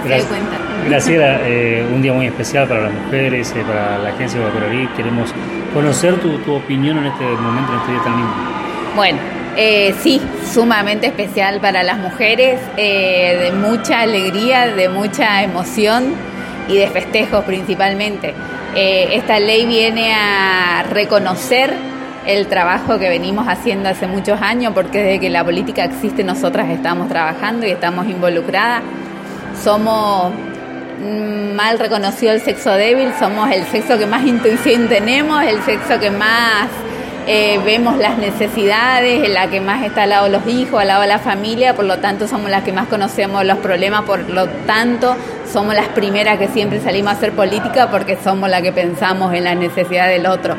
hace cuenta. Graciela, un día muy especial para las mujeres, para la Agencia Guacoralí. Queremos conocer tu opinión en este momento, en este día tan lindo. Bueno, sí, sumamente especial para las mujeres, de mucha alegría, de mucha emoción y de festejos principalmente. Esta ley viene a reconocer el trabajo que venimos haciendo hace muchos años, porque desde que la política existe nosotras estamos trabajando y estamos involucradas. Somos mal reconocido el sexo débil, somos el sexo que más intuición tenemos, el sexo que más vemos las necesidades, en la que más está al lado de los hijos, al lado de la familia, por lo tanto somos las que más conocemos los problemas, por lo tanto somos las primeras que siempre salimos a hacer política porque somos las que pensamos en las necesidades del otro.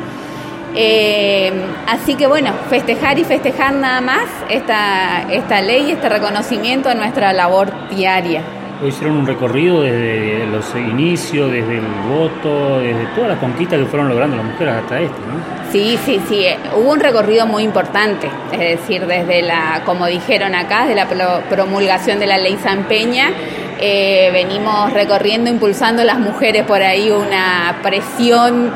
Así que bueno, festejar y festejar nada más esta ley, este reconocimiento a nuestra labor diaria. Hoy hicieron un recorrido desde los inicios, desde el voto, desde todas las conquistas que fueron logrando las mujeres hasta esto, ¿no? Sí, hubo un recorrido muy importante, es decir, desde como dijeron acá, de la promulgación de la ley San Peña, venimos recorriendo, impulsando las mujeres por ahí una presión,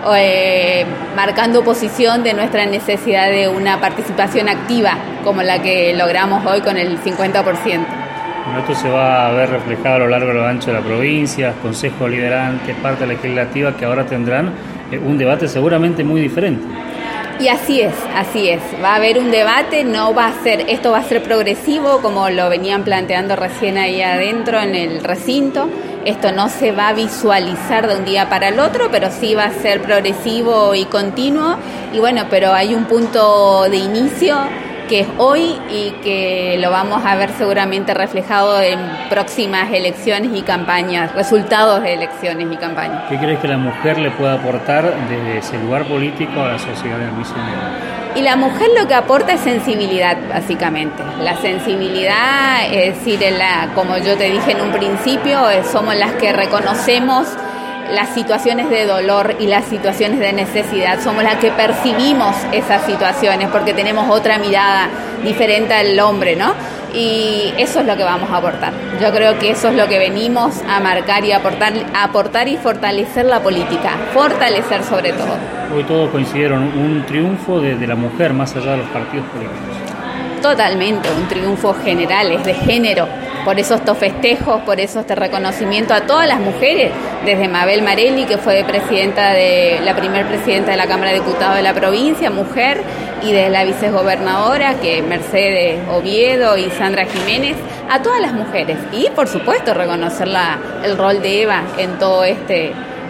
marcando posición de nuestra necesidad de una participación activa, como la que logramos hoy con el 50%. Bueno, esto se va a ver reflejado a lo largo y a lo ancho de la provincia, consejos liderantes, parte legislativa que ahora tendrán un debate seguramente muy diferente. Y así es, va a haber un debate, esto va a ser progresivo como lo venían planteando recién ahí adentro en el recinto. Esto no se va a visualizar de un día para el otro, pero sí va a ser progresivo y continuo. Y bueno, pero hay un punto de inicio que es hoy y que lo vamos a ver seguramente reflejado en próximas elecciones y campañas, resultados de elecciones y campañas. ¿Qué crees que la mujer le puede aportar desde ese lugar político a la sociedad de misionera? Y la mujer lo que aporta es sensibilidad, básicamente. La sensibilidad, es decir, como yo te dije en un principio, somos las que reconocemos las situaciones de dolor y las situaciones de necesidad, somos las que percibimos esas situaciones porque tenemos otra mirada diferente al hombre, ¿no? Y eso es lo que vamos a aportar. Yo creo que eso es lo que venimos a marcar y aportar y fortalecer la política, fortalecer sobre todo. Hoy todos coincidieron, un triunfo de la mujer más allá de los partidos políticos. Totalmente, un triunfo general, es de género. Por eso estos festejos, por eso este reconocimiento a todas las mujeres, desde Mabel Marelli, que fue la primer presidenta de la Cámara de Diputados de la provincia, mujer, y desde la vicegobernadora, que Mercedes Oviedo y Sandra Jiménez, a todas las mujeres. Y, por supuesto, reconocer el rol de Eva en todo este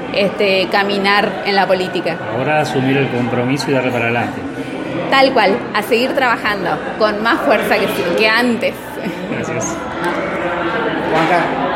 caminar en la política. Ahora asumir el compromiso y darle para adelante. Tal cual, a seguir trabajando con más fuerza que antes. Gracias. Juanca.